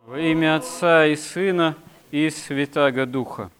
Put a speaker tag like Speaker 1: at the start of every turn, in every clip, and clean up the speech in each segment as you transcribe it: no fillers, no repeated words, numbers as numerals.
Speaker 1: Во имя Отца и Сына и Святаго Духа.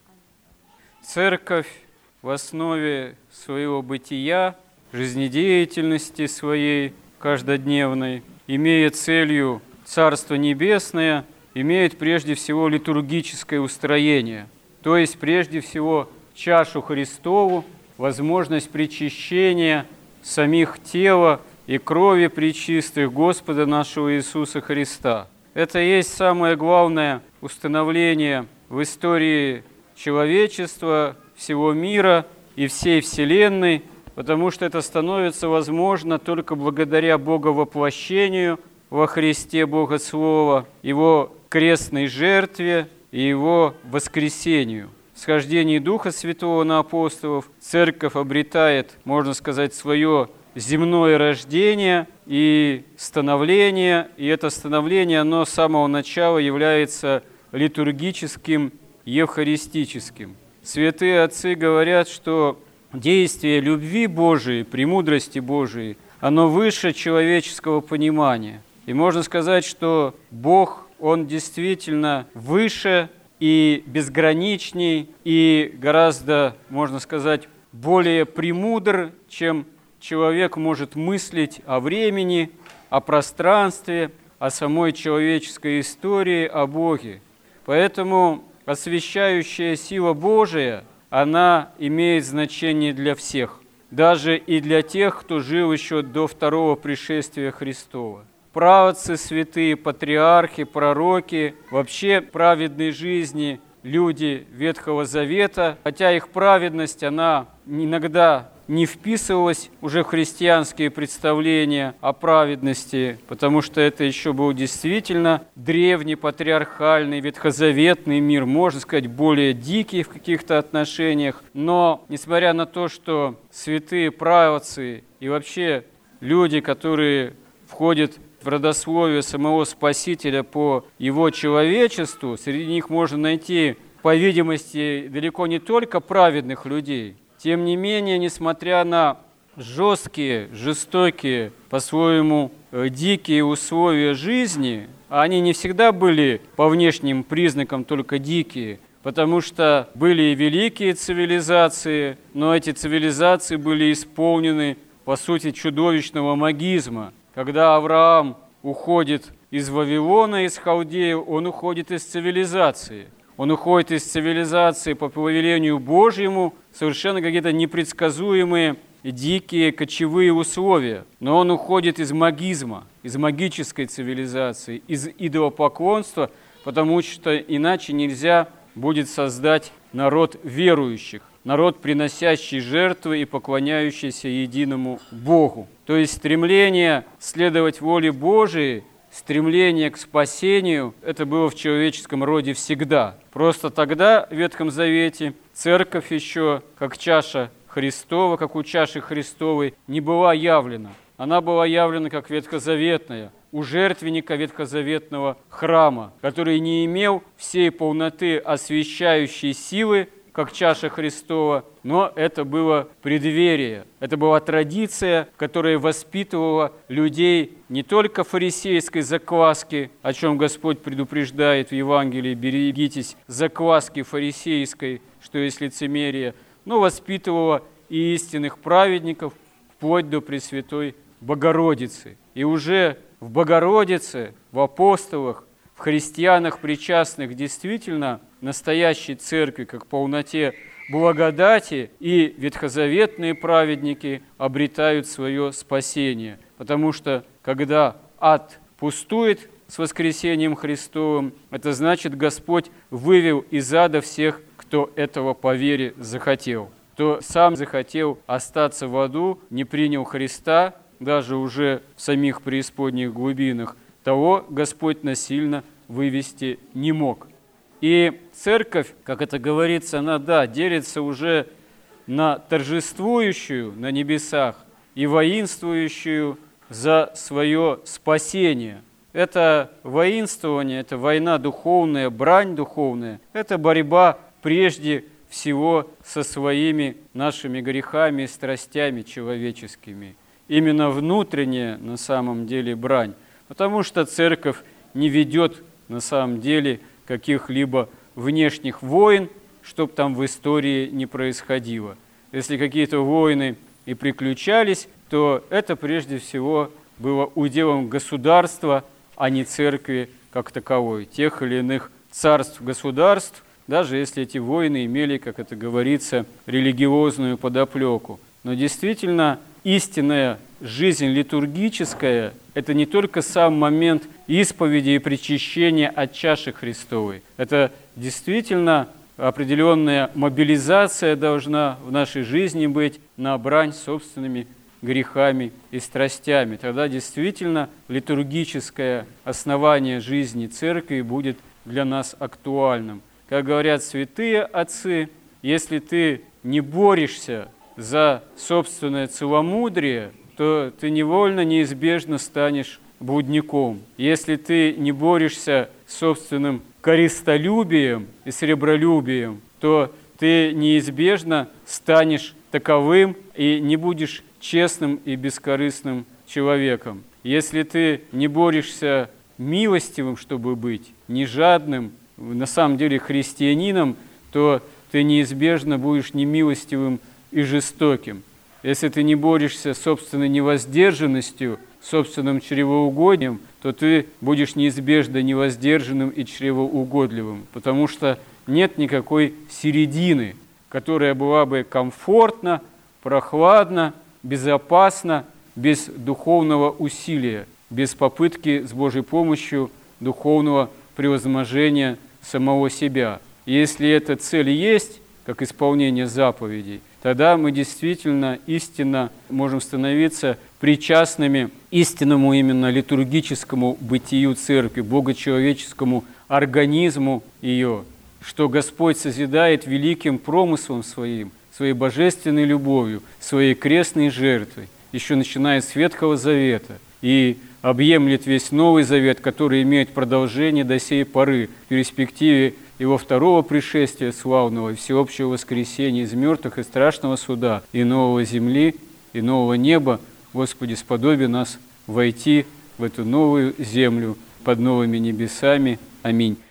Speaker 1: Церковь в основе своего бытия, жизнедеятельности своей каждодневной, имея целью Царство Небесное, имеет прежде всего литургическое устроение, то есть прежде всего чашу Христову, возможность причащения самих тела и крови пречистых Господа нашего Иисуса Христа. Это и есть самое главное установление в истории человечества, всего мира и всей Вселенной, потому что это становится возможно только благодаря Боговоплощению во Христе Бога Слова, Его крестной жертве и Его воскресению. В схождении Духа Святого на апостолов Церковь обретает, можно сказать, свое земное рождение и становление, и это становление, оно с самого начала является литургическим, евхаристическим. Святые отцы говорят, что действие любви Божией, премудрости Божией, оно выше человеческого понимания. И можно сказать, что Бог, Он действительно выше и безграничней, и гораздо, можно сказать, более премудр, чем человек может мыслить о времени, о пространстве, о самой человеческой истории, о Боге. Поэтому освящающая сила Божия, она имеет значение для всех, даже и для тех, кто жил еще до второго пришествия Христова. Праотцы святые, патриархи, пророки, вообще праведной жизни люди Ветхого Завета, хотя их праведность, она иногда не вписывалась уже в христианские представления о праведности, потому что это еще был действительно древний, патриархальный, ветхозаветный мир, можно сказать, более дикий в каких-то отношениях. Но, несмотря на то, что святые праотцы и вообще люди, которые входят в родословие самого Спасителя по его человечеству, среди них можно найти, по видимости, далеко не только праведных людей. Тем не менее, несмотря на жесткие, жестокие, по-своему дикие условия жизни, они не всегда были по внешним признакам только дикие, потому что были и великие цивилизации, но эти цивилизации были исполнены, по сути, чудовищного магизма. Когда Авраам уходит из Вавилона, из Халдеи, он уходит из цивилизации. Он уходит из цивилизации по повелению Божьему, совершенно какие-то непредсказуемые, дикие, кочевые условия. Но он уходит из магизма, из магической цивилизации, из идолопоклонства, потому что иначе нельзя будет создать народ верующих, народ, приносящий жертвы и поклоняющийся единому Богу. То есть стремление следовать воле Божией, стремление к спасению, это было в человеческом роде всегда. Просто тогда, в Ветхом Завете, церковь еще, как чаша Христова, как у чаши Христовой, не была явлена. Она была явлена как ветхозаветная, у жертвенника ветхозаветного храма, который не имел всей полноты освящающей силы, как чаша Христова, но это было предверие, это была традиция, которая воспитывала людей не только фарисейской закваски, о чем Господь предупреждает в Евангелии: берегитесь закваски фарисейской, что есть лицемерие, но воспитывала и истинных праведников, вплоть до Пресвятой Богородицы. И уже в Богородице, в апостолах, в христианах, причастных действительно настоящей церкви, как полноте благодати, и ветхозаветные праведники обретают свое спасение. Потому что, когда ад пустует с воскресением Христовым, это значит, Господь вывел из ада всех, кто этого по вере захотел. Кто сам захотел остаться в аду, не принял Христа, даже уже в самих преисподних глубинах, того Господь насильно вывести не мог. И церковь, как это говорится, она, делится уже на торжествующую на небесах и воинствующую за свое спасение. Это воинствование, это война духовная, брань духовная, это борьба прежде всего со своими нашими грехами и страстями человеческими. Именно внутренняя на самом деле брань, потому что церковь не ведет на самом деле каких-либо внешних войн, чтобы там в истории не происходило. Если какие-то войны и приключались, то это прежде всего было уделом государства, а не церкви как таковой, тех или иных царств, государств, даже если эти войны имели, как это говорится, религиозную подоплеку. Но действительно, истинная жизнь литургическая – это не только сам момент исповеди и причащения от чаши Христовой. Это действительно определенная мобилизация должна в нашей жизни быть на брань собственными грехами и страстями. Тогда действительно литургическое основание жизни церкви будет для нас актуальным. Как говорят святые отцы, если ты не борешься за собственное целомудрие, то ты невольно, неизбежно станешь блудником. Если ты не борешься с собственным корыстолюбием и сребролюбием, то ты неизбежно станешь таковым и не будешь честным и бескорыстным человеком. Если ты не борешься милостивым, чтобы быть, не жадным, на самом деле христианином, то ты неизбежно будешь немилостивым и жестоким. Если ты не борешься с собственной невоздержанностью, собственным чревоугодием, то ты будешь неизбежно невоздержанным и чревоугодливым, потому что нет никакой середины, которая была бы комфортна, прохладна, безопасна, без духовного усилия, без попытки с Божьей помощью духовного превозможения самого себя. И если эта цель есть, как исполнение заповедей, тогда мы действительно истинно можем становиться причастными истинному именно литургическому бытию Церкви, богочеловеческому организму ее, что Господь созидает великим промыслом Своим, Своей божественной любовью, Своей крестной жертвой, еще начиная с Ветхого Завета, и объемлет весь Новый Завет, который имеет продолжение до сей поры в перспективе Его второго пришествия славного, всеобщего воскресения из мертвых и страшного суда, и нового земли, и нового неба. Господи, сподоби нас войти в эту новую землю под новыми небесами. Аминь.